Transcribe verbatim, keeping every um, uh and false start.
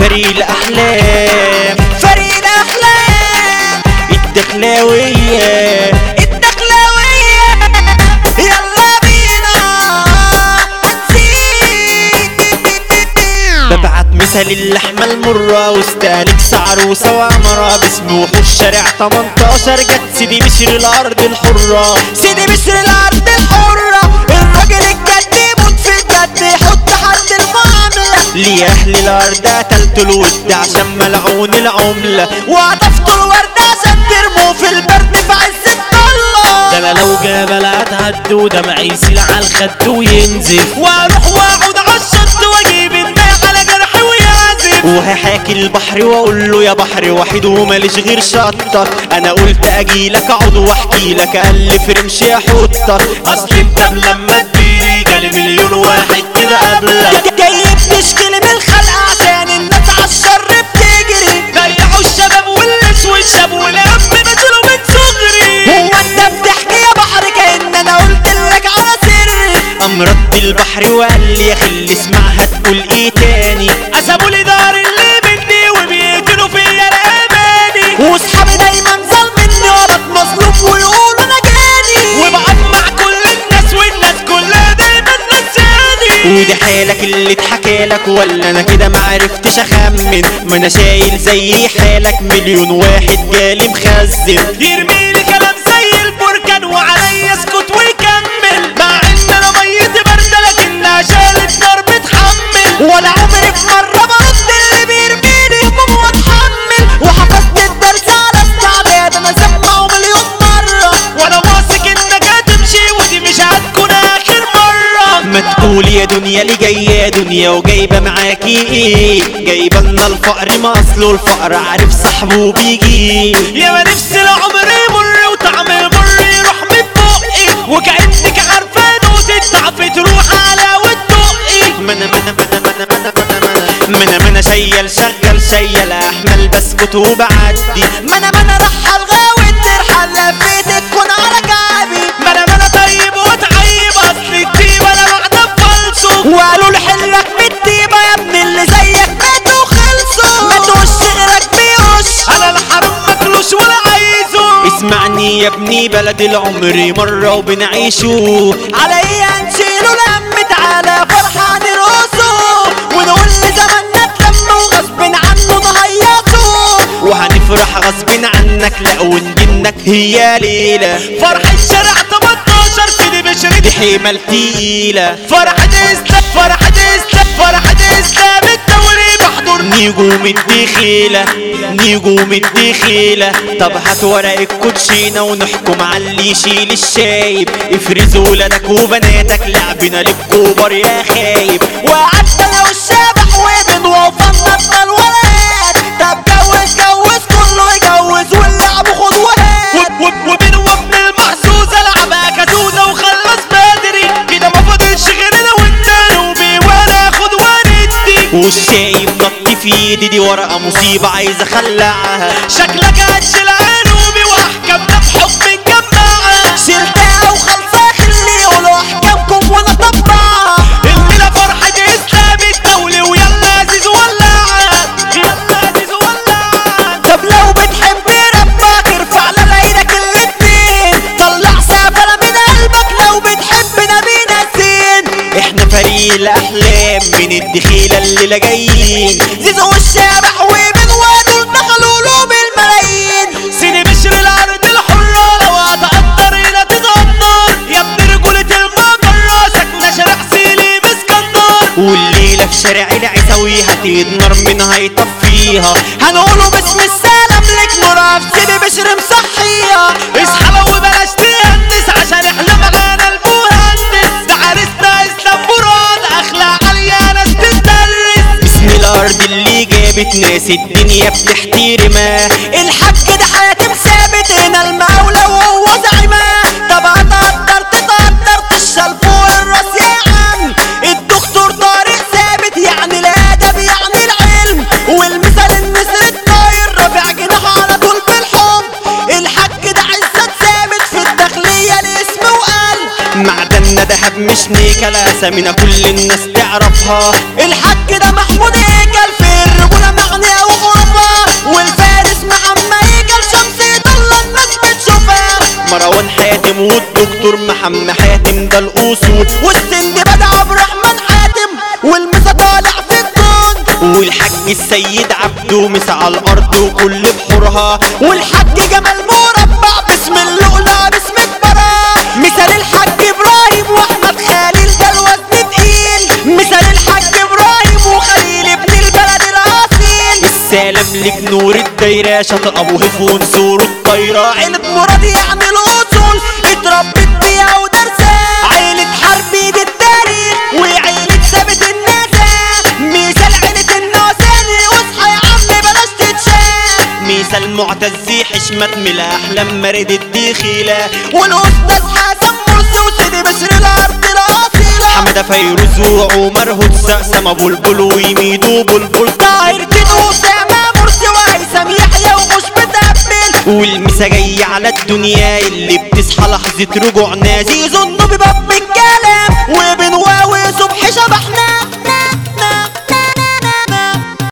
فريق الأحلام، فريق الأحلام الدخلاوية الدخلاوية. يلا بينا هنسيب. ببعت مثل اللحمة المرة واستهلك عروسة وعمرة باسم وحوش شارع تمنتاشر جت سيدي بشر الأرض الحرة. سيدي بشر الأرض الحرة، الراجل الجد يموت في الجد يحط حد المعاملة. لأهل الأرض قتلت الود عشان ملعون العملة، وعطفت الورد عشان ترموه في البرد في عز الضلة. ده انا لو جبل اتعدى ودمعي يسيل على الخد وينزف، واروح واقعد عالشط واجيب الناي على جرحي ويعزف. وهحاكي البحر واقول له يا بحر وحيد وماليش غير شطك. انا قلت اجيلك اقعد واحكي لك الف رمشي احطك. اصل انت لما تجيلي جالي مليون واحد كده قبلك، جاي بتشكي من الخلق عشان الناس عالشر بتجري. ضيعوا الشباب والاسود شاب والهم نزلوا من صغري. هو انت بتحكي يا بحر كأن انا قلت لك على سري. قام رد البحر وقال لي يا خلي اسمعها تقول ايه تاني. قسموا لي دار اللي مني وبيقتلوا فيا الاماني، واصحابي دايما ظالمني وابقى مظلوم ويقولوا انا جاني. وبقطع كل الناس والناس كلها دايما نساني. ودي حالك اللي اتحكالك ولا انا كده معرفتش اخمن. ما انا شايل زي حالك مليون واحد جالي مخزن. يرميلي كلام زي البركان وعليا اسكت ويكمل، مع ان انا ميت برده لكنها شالت نار بتحمل. ولا عمري في مرة برد اللي بيرميني هموم واتحمل. وحفظت الدرس على استعداد انا سمعه مليون مرة. وانا واثق انك هتمشي ودي مش هتكون اخر مرة. ما تقولي يا دنيا اللي جاية يا دنيا وجايبة معاكي ايه. جايبة لنا الفقر ما اصله الفقر عارف صاحبه بيجي. يا ما نفسي العمر يمر وطعم المر يروح من بقي، وكأنك عارفة نوت الضعف تروح على وتدقي. ما انا ما انا ما انا ما انا ما انا ما انا ما انا شيل شغل شيل احمل بسكت وبعدي. ما انا ما انا رحل غاوي ترحل لفيت تكون على كعبي. ما انا ما انا طيب وتعيب اصل الطيبة انا واحدة بفلسه. وقالوا لحلك بالطيبة يا ابني اللي زيك ماتوا وخلصوا. ما توش غيرك بيوش انا الحرام ماكلوش ولا عايزه. اسمعني يا ابني بلد العمر مرة وبنعيشه. على ايه هنشيله لم تعالى فرحة نرقصه. ونقول لزماننا اتلم وغصب عنه نهيصه. وهنفرح غصب عنك لا ونجنك هي ليلة. فرحة شارع تمنتاشر سيدي بشر دي حمل تقيلة. فرحة اسلام فرحة اسلام فرحة اسلام الدوري بحضر نجوم الدخيلة نجوم الدخيلة. طب هات ورق الكوتشينة ونحكم على اللي يشيل الشايب. افرزوا ولادك وبناتك لعبنا للكوبر يا خايب. وقعدنا انا والشبح وبنوفر وفنطنا الولاد. طب جوز جوز كله يجوز واللعب خد وهات. وبين وابن المحظوظ العبها كزوزة وخلص بدري كده ما فاضلش غير انا وانت نوبي ولا اخد وندي. والشايب نط في ايدي دي ورقة مصيبة عايز اخلعها. شكلك هتشيل عنوبي واحكامنا بحب مجمعة. شلتها وخلصها خلي يقولوا احكامكم وانا طبعها. الليلة فرحة اسلام الدولي ويلا عزيز ولعها يلا عزيز ولعها. طب لو بتحب ربك ارفع لنا ايدك الاتنين. طلع سافرة من قلبك لو بتحب نبينا الزين. احنا فريق الاحلام من الدخيلة الليلة جايين. زيزو والشبح ومن وادو دخلوا له بالملايين. سيدي بشر الارض الحرة لو هتقدر هنا تتقدر. يا ابن رجولة المجرة ساكنة شارع سيلي باسكندر. والليلة في شارع العيساوي هتنار منها يطفيها. هنقوله باسم السلام لك نور في سيدي بشر مصحيها. اصحى وبلاش تهندس عشان احنا معانا المهندس. ده عريسنا اسلام مراد اخلاق عالية ناس تدرس. اسم الارض اللي جابت ناس الدنيا بتحترمها. الحاج ده حاتم ثابت هنا المولى وهو زعيمه. طب هتقدر تتقدر تشال فوق الراس يا عم. الدكتور طارق ثابت يعني الادب يعني العلم. والمثل النسر الطاير رافع جناحه على طول بالحب. الحاج ده عزت ثابت في الداخليه الاسم وقال. معدننا دهب مش نيكة اسامينا كل الناس تعرفها. الحاج ده محمود هيكل في الرجوله مروان حاتم والدكتور محمد حاتم ده الاصول، والسندباد عبد الرحمن حاتم والمسا طالع في الجون، والحاج السيد عبده مسا على الارض وكل بحورها، والحاج جمال مربع باسم اللقلة باسم كبرى، مثال الحاج ابراهيم واحمد خليل ده الوزن تقيل، مثال الحاج ابراهيم وخليل ابن البلد الاصيل. السلام لك نور الدايرة شاطئ ابو هيف ونسور الطايرة، عيلة مراد يعني الاصول اتربت بيها ودرسها، عيلة حربي دي التاريخ وعيلة ثابت الناسا، مثال عيلة الناساني واصحى يا عم بلاش تتشاف، مثال معتز حشمت من الاحلام مرد الدخيلة، والاستاذ حسن مرسي وسيدي بشر الارض الاصيلة، حمادة فيروز وعمر هدسة سما بلبل ويميدو بلبل، طاهر دين وسامة مرسي وهيثم يحيى ومش متقبل، والمسا جاي على الدنيا اللي بتصحى لحظة رجوع نازي يظنوا بباب الكلام